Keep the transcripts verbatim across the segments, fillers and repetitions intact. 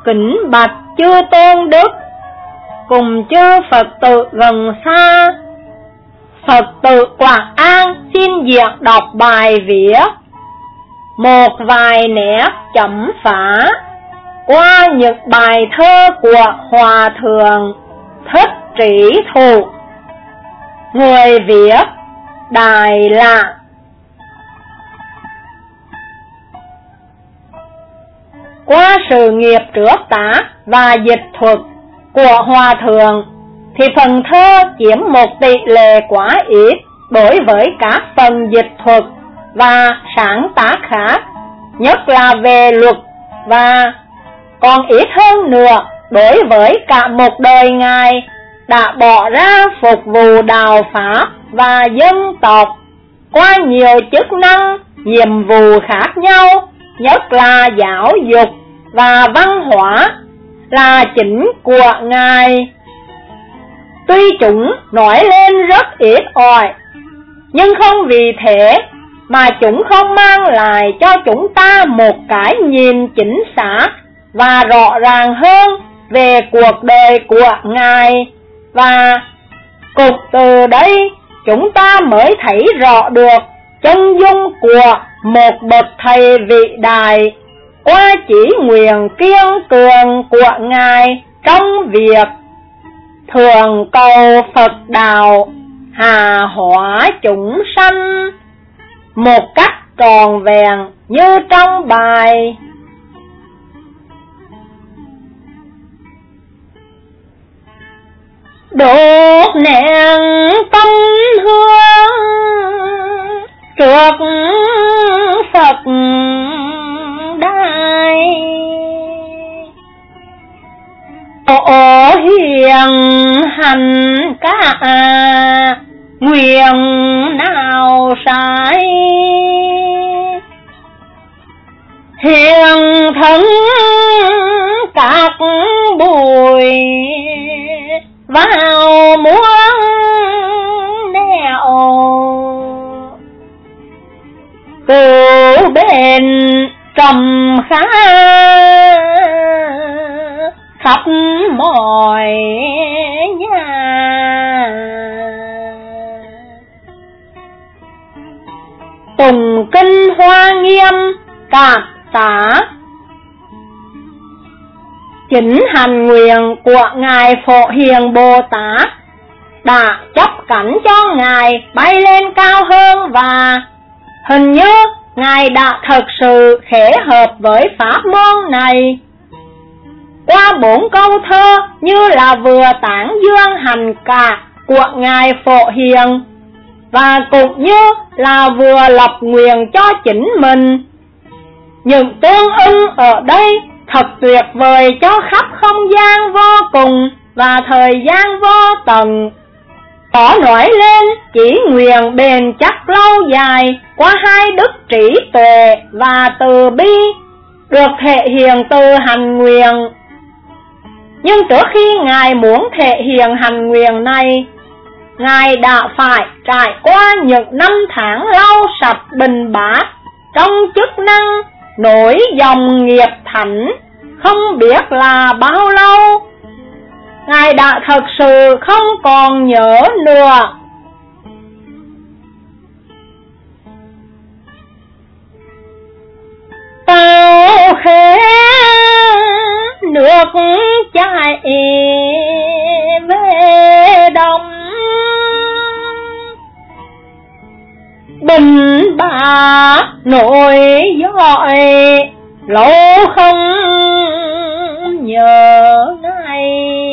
kính bạch chư tôn đức, cùng chư Phật tử gần xa. Phật tử Quảng An xin diện đọc bài viết một vài nét chấm phá qua những bài thơ của Hòa Thượng Thích Trí Thụ. Người viết Đài Lạ. Qua sự nghiệp trước tác và dịch thuật của Hòa Thượng thì phần thơ chiếm một tỷ lệ quá ít đối với các phần dịch thuật và sáng tác khác, nhất là về luật, và còn ít hơn nữa đối với cả một đời Ngài đã bỏ ra phục vụ đạo Pháp và dân tộc qua nhiều chức năng, nhiệm vụ khác nhau, nhất là giáo dục và văn hóa là chính của Ngài. Tuy chúng nói lên rất ít ỏi, nhưng không vì thế mà chúng không mang lại cho chúng ta một cái nhìn chính xác và rõ ràng hơn về cuộc đời của Ngài. Và cũng từ đây chúng ta mới thấy rõ được chân dung của một bậc thầy vĩ đại qua chỉ nguyện kiên cường của Ngài trong việc thường cầu Phật đạo hà hóa chúng sanh một cách tròn vẹn như trong bài. Đốt nén tâm hương trước Phật đài, tổ hiền hành cả nguyện nào sai, hiền thân các bụi vào muôn nẻo, cứu bên trầm khá khắp mọi nhà. Tùng kinh Hoa Nghiêm Cảm Tá. Chính hành nguyện của Ngài Phổ Hiền Bồ Tát đã chấp cánh cho Ngài bay lên cao hơn, và hình như Ngài đã thật sự khế hợp với pháp môn này. Qua bốn câu thơ như là vừa tán dương hành cả của Ngài Phổ Hiền, và cũng như là vừa lập nguyện cho chính mình. Những tương ưng ở đây thật tuyệt vời cho khắp không gian vô cùng và thời gian vô tận. Có nói lên chỉ nguyện bền chắc lâu dài qua hai đức trí tuệ và từ bi được thể hiện từ hành nguyện. Nhưng trước khi Ngài muốn thể hiện hành nguyện này, Ngài đã phải trải qua những năm tháng lau sạch bình bát trong chức năng nối dòng nghiệp thánh không biết là bao lâu. Ngài đã thật sự không còn nhớ nữa. Tao khế nước chảy về đông, bình bá nổi dõi lâu không nhớ ngày.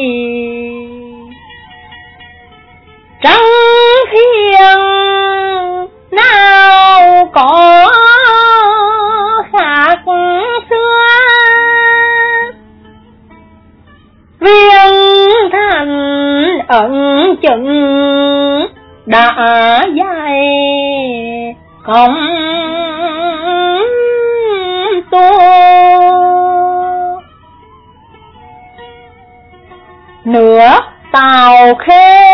Trăng thiên nào có khác xưa, viên thành ẩn chứng đã dài không tu. Nửa Tào Khê.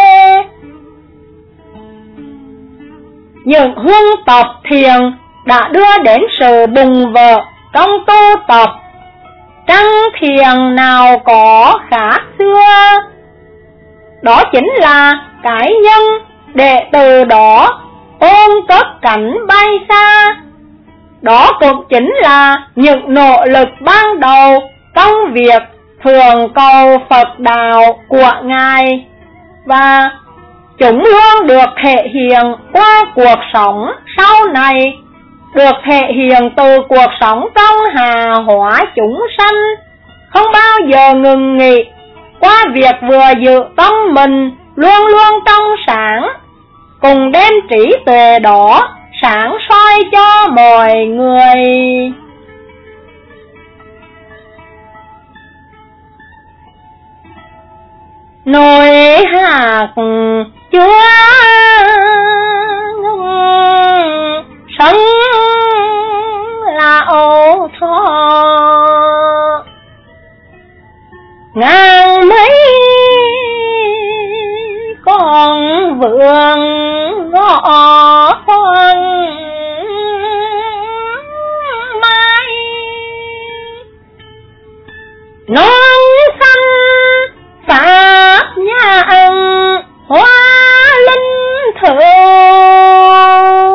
Những huân tập thiền đã đưa đến sự bùng vỡ trong tu tập. trăng thiền nào có khác xưa. Đó chính là cái nhân để từ đó ôm cất cánh bay xa. Đó cũng chính là những nỗ lực ban đầu công việc thường cầu Phật đạo của Ngài, và chúng luôn được thể hiện qua cuộc sống sau này, được thể hiện từ cuộc sống trong hà hóa chúng sanh, không bao giờ ngừng nghỉ qua việc vừa giữ tâm mình luôn luôn trong sáng, cùng đem trí tuệ đó sáng soi cho mọi người. Nồi hạt chúa sống là ô thọ, ngang mấy con vườn ngõ hoang mai, non xanh pháp nhang hoa linh thượng,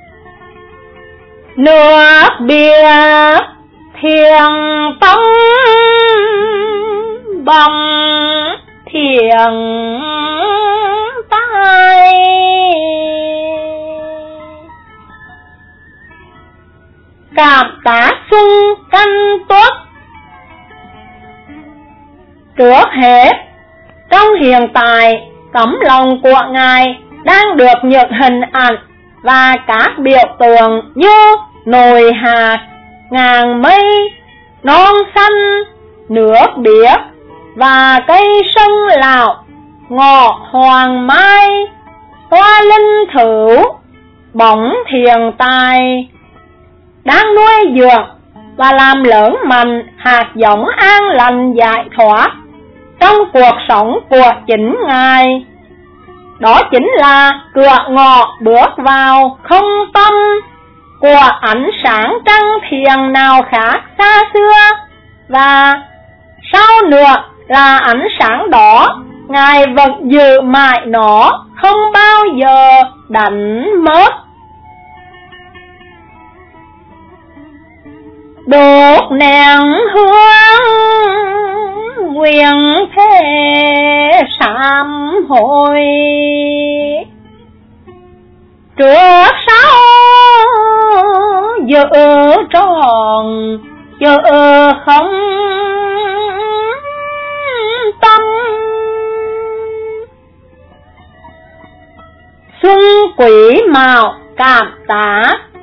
nước bia thiền tông bằng thiền tai. Cảm tá xuân canh tuất. Trước hết, trong hiện tại, tấm lòng của Ngài đang được những hình ảnh và các biểu tượng như nồi hạt, ngàn mây, non xanh, nước biếc và cây sân lão, ngọ hoàng mai, hoa linh thửu, bóng thiền tài, đang nuôi dưỡng và làm lớn mạnh hạt giống an lành giải thoát trong cuộc sống của chính Ngài. Đó chính là cửa ngõ bước vào không tâm của ánh sáng trăng thiền nào khác xa xưa, và sau nữa là ánh sáng đó Ngài vẫn giữ mãi nó, không bao giờ đánh mất. Đốt nén hương nguyện thế sám hối, trước sau giữ tròn giữ không tâm. Xuân Quý Mão Cảm Tá.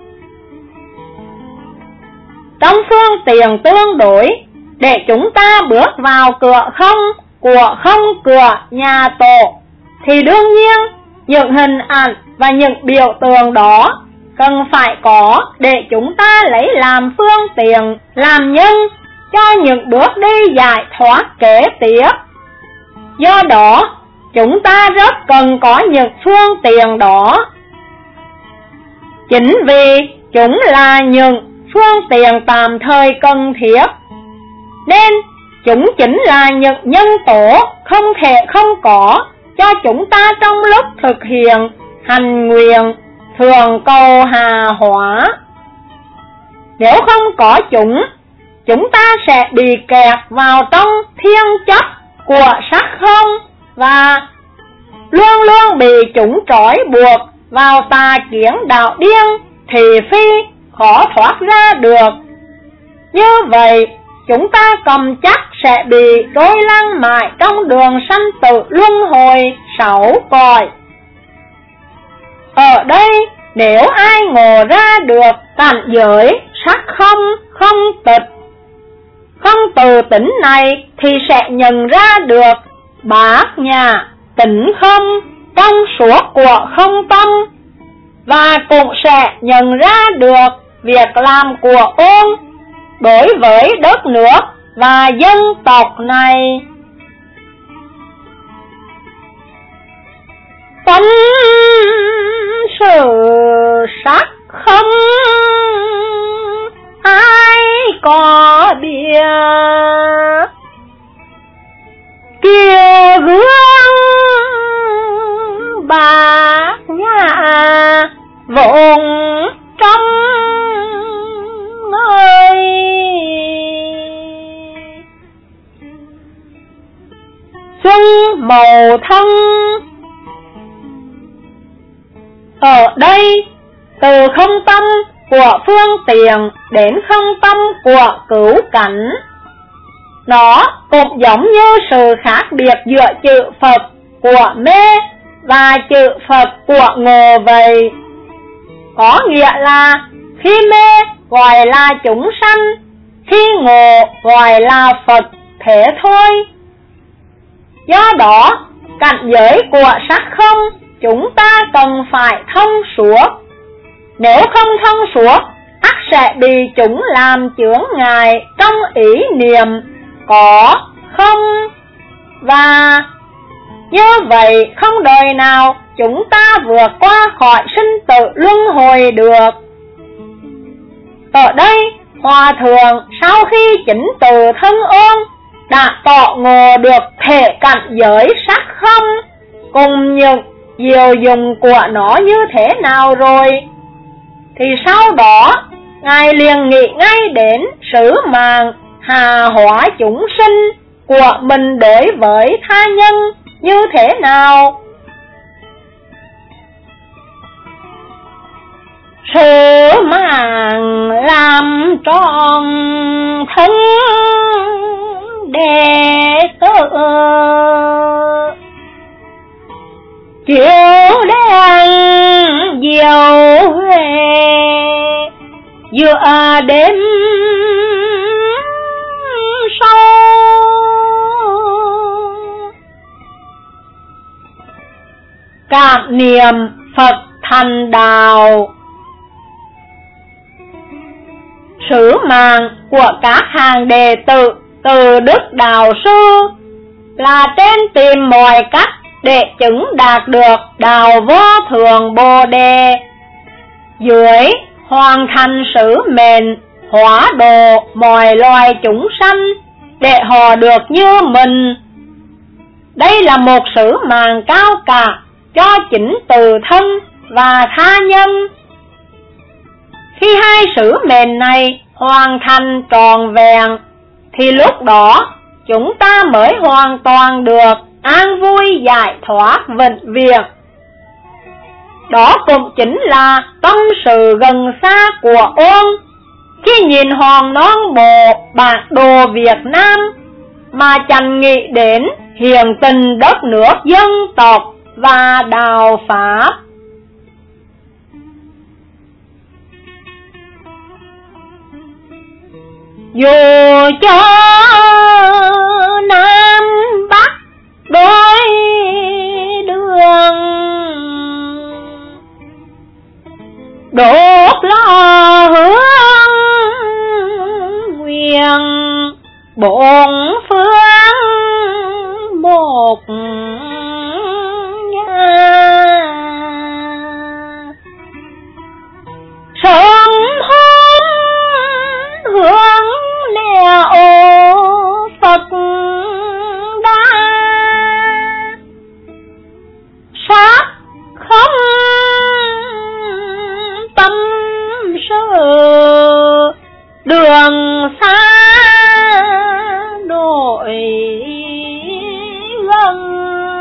Trong phương tiện tương đối, để chúng ta bước vào cửa không của không cửa nhà tổ, thì đương nhiên những hình ảnh và những biểu tượng đó cần phải có để chúng ta lấy làm phương tiện, làm nhân cho những bước đi giải thoát kế tiếp. Do đó, chúng ta rất cần có những phương tiện đó. Chính vì chúng là những phương tiện tạm thời cần thiết, nên chúng chính là những nhân tố không thể không có cho chúng ta trong lúc thực hiện hành nguyện thường cầu hà hóa. Nếu không có chúng, chúng ta sẽ bị kẹt vào trong thiên chấp của sắc không, và luôn luôn bị chúng trói buộc vào tà kiến đạo điên, thị phi khó thoát ra được. Như vậy, chúng ta cầm chắc sẽ bị trôi lăn mãi trong đường sanh tử luân hồi sáu cõi. Ở đây, nếu ai ngộ ra được cảnh giới sắc không, không tịch, không từ tỉnh này, thì sẽ nhận ra được bát nhã tỉnh không trong suốt của không tâm, và cũng sẽ nhận ra được việc làm của ôn đối với đất nước và dân tộc này. Tâm sự sắc không ai có biết, vụn trong ơi. Xuân màu thân ở đây, từ không tâm của phương tiện đến không tâm của cứu cảnh, nó cũng giống như sự khác biệt giữa chữ Phật của mê và chữ Phật của ngộ vậy. Có nghĩa là khi mê gọi là chúng sanh, khi ngộ gọi là Phật thế thôi. Do đó, cảnh giới của sắc không chúng ta cần phải thông suốt. Nếu không thông suốt, ắt sẽ bị chúng làm chướng ngại trong ý niệm có không, và như vậy không đời nào chúng ta vượt qua khỏi sinh tử luân hồi được. Ở đây, Hòa Thượng sau khi chính từ thân ôn đã tỏ ngộ được thể cảnh giới sắc không cùng những diệu dụng của nó như thế nào rồi, thì sau đó Ngài liền nghĩ ngay đến sứ mạng hà hóa chúng sinh của mình đối với tha nhân như thế nào. Sứ mạng làm tròn thân đệ tử, chiếu đèn diệu huệ giữa đêm sâu. Cảm niệm Phật thành đạo. Sứ mạng của các hàng đệ tử từ Đức Đạo Sư là trên tìm mọi cách để chứng đạt được đạo vô thượng Bồ Đề, dưới hoàn thành sứ mệnh hóa độ mọi loài chúng sanh để họ được như mình. Đây là một sứ mạng cao cả cho chính từ thân và tha nhân. Khi hai sứ mệnh này hoàn thành trọn vẹn, thì lúc đó chúng ta mới hoàn toàn được an vui giải thoát vĩnh viễn. Đó cũng chính là tâm sự gần xa của ôn khi nhìn hòn non bộ bản đồ Việt Nam mà chẳng nghĩ đến hiện tình đất nước dân tộc và đạo Pháp. Dù cho Nam Bắc đôi đường, đốt lò hướng nguyện bốn phương một nhà, sớm hôm hướng nẻo Phật đa, sát không tâm sự đường xa đổi gần.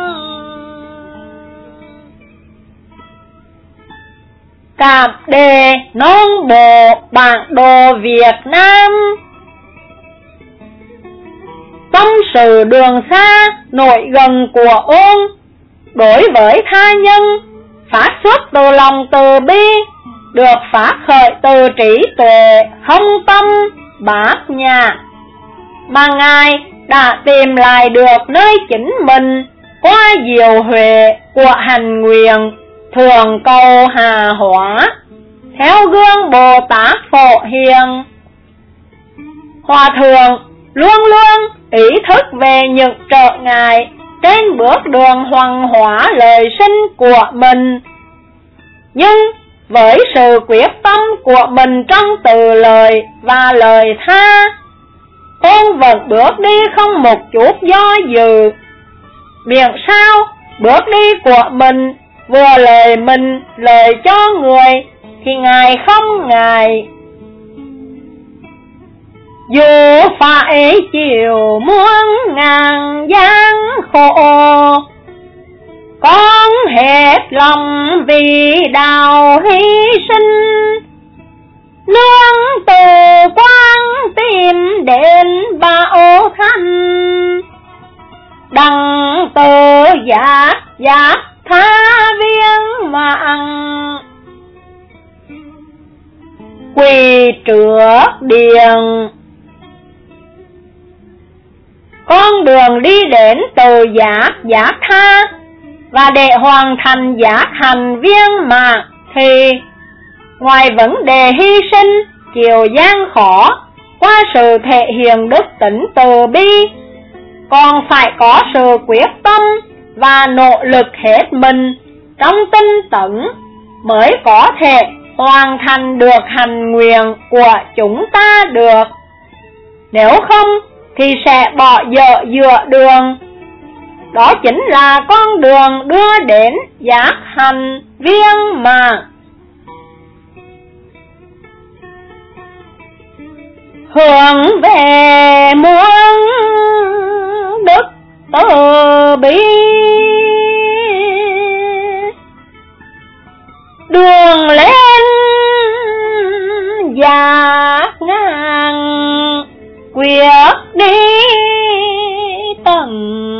Cảm đề non bộ bản đồ Việt Nam, tâm sự đường xa nội gần của ôn đối với tha nhân phát xuất từ lòng từ bi, được phát khởi từ trí tuệ hông tâm bát nhã, mà Ngài đã tìm lại được nơi chính mình qua diệu huệ của hành nguyện thường cầu hà hóa theo gương Bồ Tát Phổ Hiền. Hòa Thượng luôn luôn ý thức về những trở ngại trên bước đường hoằng hóa lời sinh của mình, nhưng với sự quyết tâm của mình trong từ lời và lời tha, ôn vẫn bước đi không một chút do dự. Miệng sao bước đi của mình vừa lời mình lời cho người thì Ngài không ngại. Dù phải chịu muôn ngàn gian khổ, con hết lòng vì đạo hy sinh. Nương từ quan tìm đến bảo thanh, đặng từ giác giác tha viên mạng. Quỳ trước điện, con đường đi đến từ giác giác tha, và để hoàn thành giác hành viên mạng thì ngoài vấn đề hy sinh chịu gian khó qua sự thể hiện đức tính từ bi, còn phải có sự quyết tâm và nỗ lực hết mình trong tinh tấn mới có thể hoàn thành được hành nguyện của chúng ta được. Nếu không thì sẽ bỏ dở giữa đường. Đó chính là con đường đưa đến giác hành viên mạng. Hướng về muôn đức từ bi, đường lên giác ngang, quyết đi tận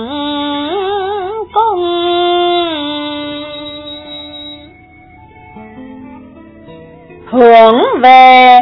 cùng. Hướng về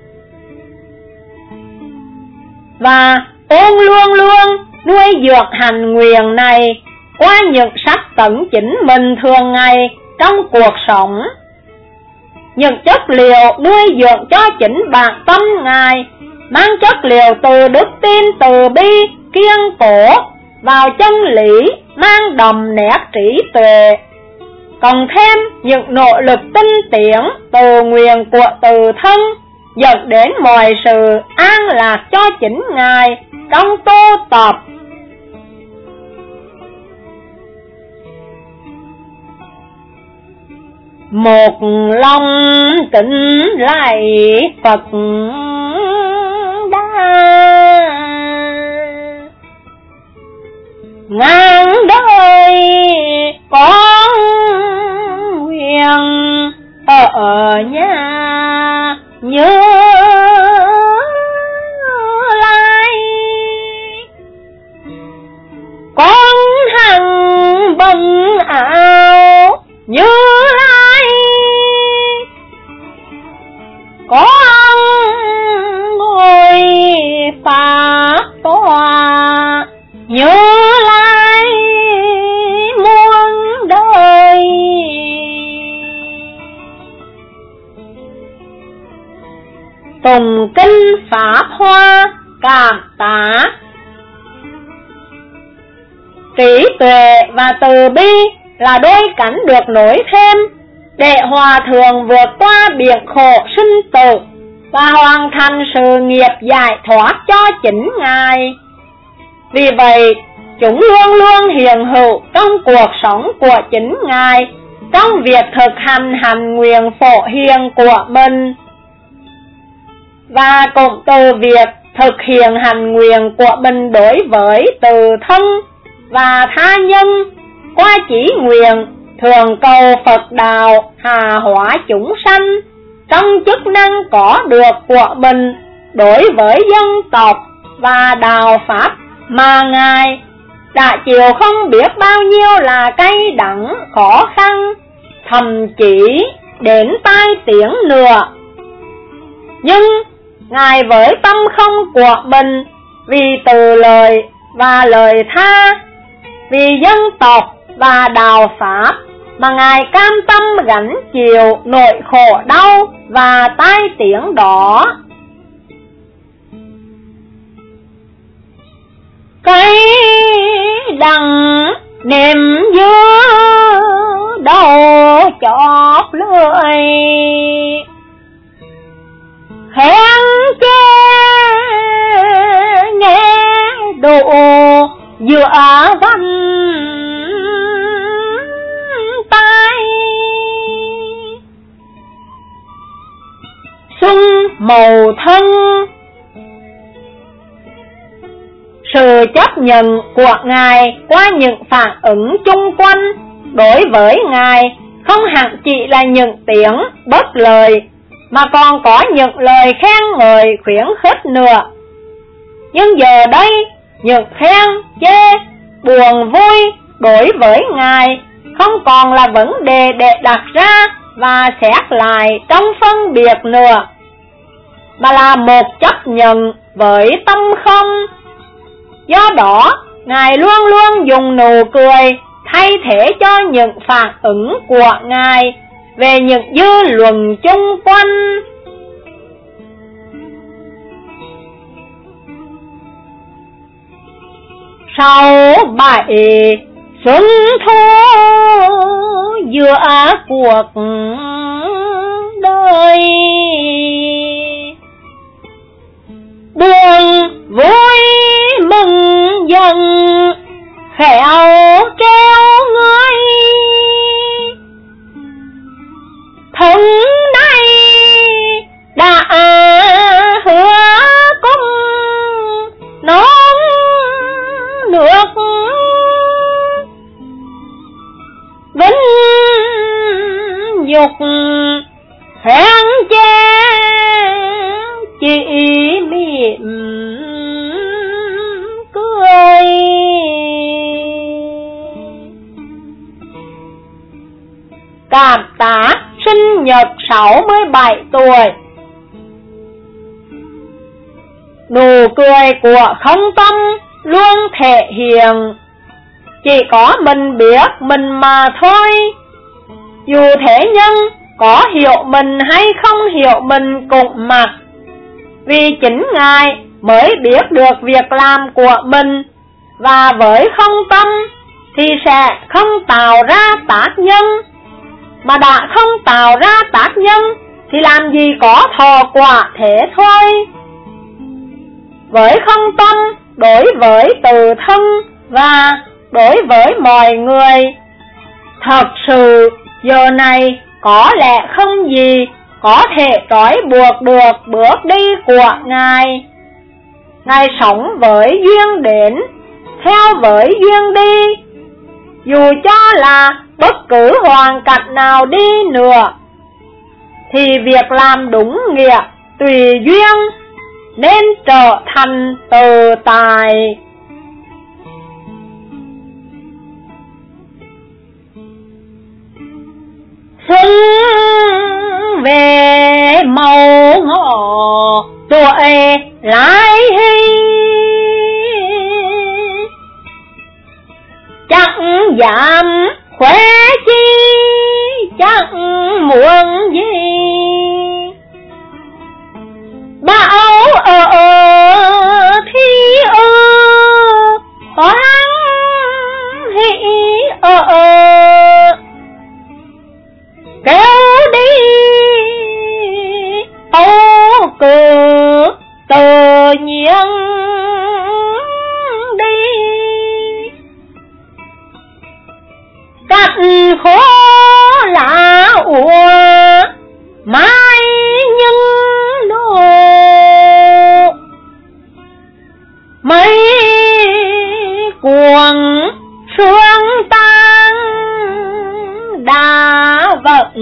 và ôn luôn luôn nuôi dưỡng hành nguyện này qua những sắc tấn chính mình thường ngày trong cuộc sống. Những chất liệu nuôi dưỡng cho chính bản tâm Ngài mang chất liệu từ đức tin từ bi kiên cố vào chân lý, mang đậm nét trí tuệ, cộng thêm những nỗ lực tinh tiến từ nguyện của tự thân, dẫn đến mọi sự an lạc cho chính Ngài trong tu tập. Một lòng kính lạy Phật Đà, ngàn đời con nguyện ở nhà nhớ lại. Con hằng bần áo như lai, con ngồi pháp tòa như lai muôn đời. Tùng kinh pháp hoa cảm tạ, trí tuệ và từ bi là đôi cánh được nối thêm để hòa thượng vượt qua biển khổ sinh tử và hoàn thành sự nghiệp giải thoát cho chính Ngài. Vì vậy, chúng luôn luôn hiện hữu trong cuộc sống của chính Ngài, trong việc thực hành hành nguyện phổ hiền của mình. Và cũng từ việc thực hiện hành nguyện của mình đối với tự thân và tha nhân, qua chỉ nguyện thường cầu Phật đạo hà hóa chúng sanh trong chức năng có được của mình đối với dân tộc và đạo Pháp mà Ngài đã chịu không biết bao nhiêu là cay đắng khó khăn, thậm chí đến tai tiếng nữa. Nhưng Ngài với tâm không của mình, vì từ lời và lời tha, vì dân tộc và đạo Pháp mà Ngài cam tâm gánh chịu nỗi khổ đau và tai tiếng đó. Cây đằng niềm dưa đầu chóp lưỡi, hẹn chê nghe độ giữa văn tay. xuân màu thân. Sự chấp nhận của Ngài qua những phản ứng chung quanh đối với Ngài không hẳn chỉ là những tiếng bất lời, mà còn có những lời khen ngợi khuyến khích nữa. Nhưng giờ đây, những khen, chê, buồn, vui đối với Ngài không còn là vấn đề để đặt ra và xét lại trong phân biệt nữa, mà là một chấp nhận với tâm không. Do đó, Ngài luôn luôn dùng nụ cười thay thế cho những phản ứng của Ngài về những dư luận chung quanh. Sau bảy xuân thu giữa cuộc đời, buồn vui mừng dần khéo treo người, thân này đã hứa cung non nước vinh dục hẹn che chỉ mỉm cười. Cảm tạ sinh nhật sáu mươi bảy tuổi. Nụ cười của không tâm luôn thể hiện chỉ có mình biết mình mà thôi. Dù thế nhân có hiểu mình hay không hiểu mình cũng mặc, vì chính Ngài mới biết được việc làm của mình, và với không tâm thì sẽ không tạo ra tác nhân, mà đã không tạo ra tác nhân thì làm gì có thọ quả thế thôi. Với không tâm đối với tự thân và đối với mọi người, thật sự giờ này có lẽ không gì có thể trói buộc được bước đi của Ngài. Ngài sống với duyên đến, theo với duyên đi, dù cho là bất cứ hoàn cảnh nào đi nữa, thì việc làm đúng nghĩa tùy duyên nên trở thành tự tại. Xuân về màu ngọ tuổi lại hy, chẳng dám khoe chi chẳng muốn gì. Bão ở thi ư hoang hỷ ở kéo đi ô cử tự nhiên đi. Cắt khô lá úa mai nhưng nô, mấy cuồng sương tan đã vận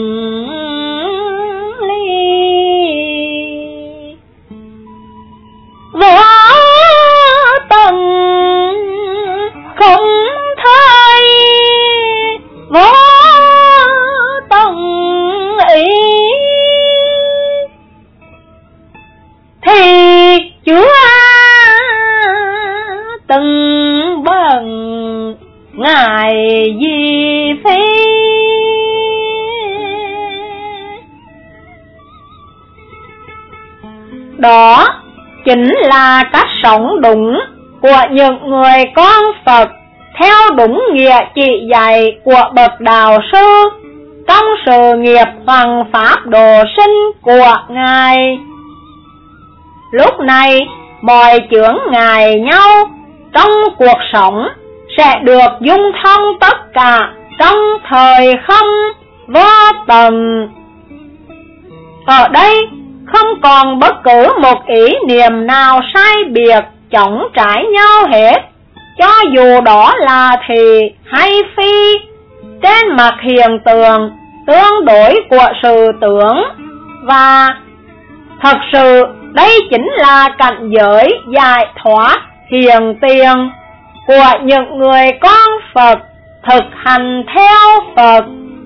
ly. Võ tầng không thay võ tầng ý, thì Chúa từng bằng ngài di phi. Đó chính là cách sống đúng của những người con Phật theo đúng nghĩa chỉ dạy của bậc đạo sư trong sự nghiệp hoằng pháp độ sinh của Ngài. Lúc này mọi chướng ngại nhau trong cuộc sống sẽ được dung thông tất cả trong thời không vô tận. Ở đây không còn bất cứ một ý niệm nào sai biệt chống trái nhau hết, cho dù đó là thị hay phi, trên mặt hiện tượng tương đối của sự tưởng. Và thật sự đây chính là cảnh giới giải thoát hiện tiền của những người con Phật thực hành theo Phật.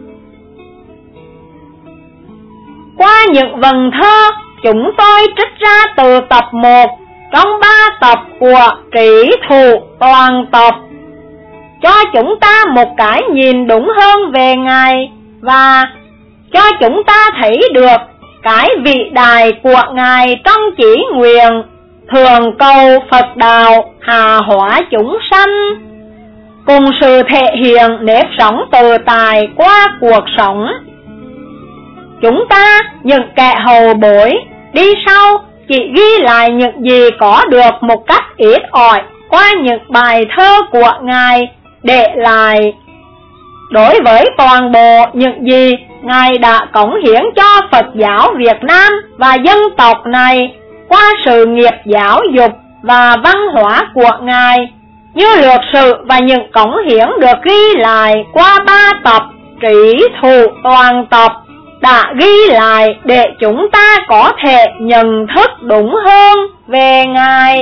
Qua những vần thơ, chúng tôi trích ra từ tập một trong ba tập của Trí Thụ Toàn Tập, cho chúng ta một cái nhìn đúng hơn về Ngài, và cho chúng ta thấy được cái vĩ đại của Ngài trong chỉ nguyện thường cầu Phật đạo hạ hóa chúng sanh, cùng sự thể hiện nếp sống tự tại qua cuộc sống. Chúng ta, những kẻ hậu bối đi sau, chỉ ghi lại những gì có được một cách ít ỏi qua những bài thơ của Ngài để lại. Đối với toàn bộ những gì Ngài đã cống hiến cho Phật giáo Việt Nam và dân tộc này qua sự nghiệp giáo dục và văn hóa của Ngài, như lược sự và những cống hiến được ghi lại qua ba tập Trí Thụ Toàn Tập, đã ghi lại để chúng ta có thể nhận thức đúng hơn về Ngài.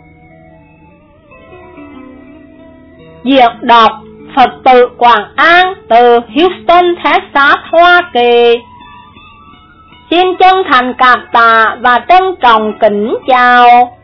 Diễn đọc Phật tử Quảng An từ Houston, Texas, Hoa Kỳ. Xin chân thành cảm tạ và trân trọng kính chào.